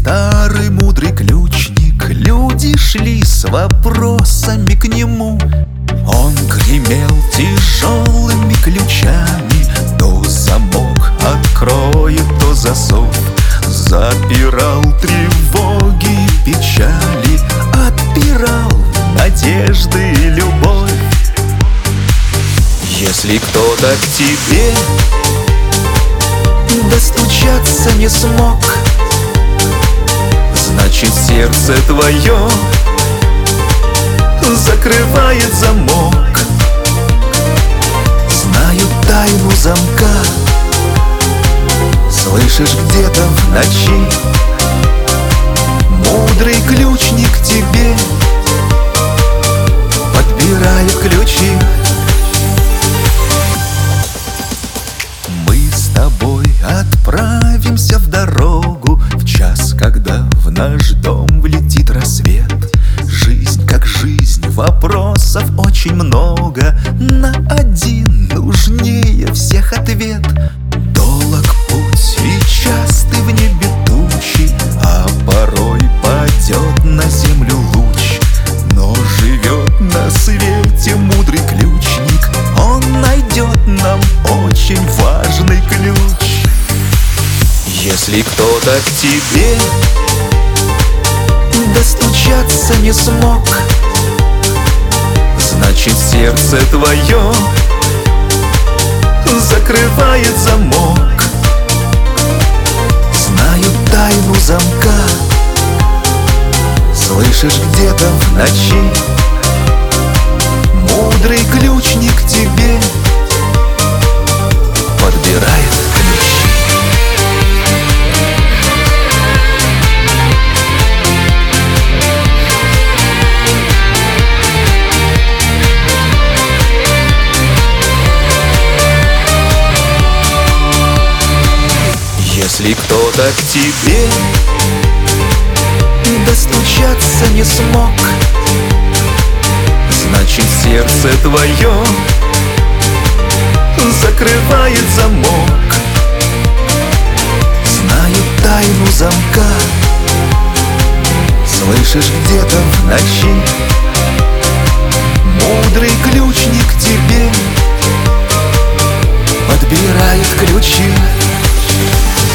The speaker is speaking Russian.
старый мудрый ключник. Люди шли с вопросами к нему. Он гремел тяжелыми ключами, то замок откроет, то засов. Запирал тревоги и печали, отпирал надежды и любовь. Если кто-то к тебе достучаться не смог, значит, сердце твое закрывает замок. Знаю тайну замка, слышишь где-то в ночи. Мудрый ключник тебе подбирает ключи. Мы с тобой отправимся в дорогу в час, когда в наш дом влетит рассвет. Жизнь как жизнь, вопросов очень много, на один нужнее всех ответ. Долог путь и частый в небе тучи, а порой падет на землю луч. Но живет на свете мудрый ключник, он найдет нам очень важный ключ. Если кто-то к тебе достучаться не смог, значит, сердце твое закрывает замок. Знаю тайну замка, слышишь где-то в ночи. Мудрый ключник тебе подбирает ключи. Если кто-то к тебе достучаться не смог, значит, сердце твое закрывает замок. Знаю тайну замка, слышишь где-то в ночи. Мудрый ключник тебе подбирает ключи.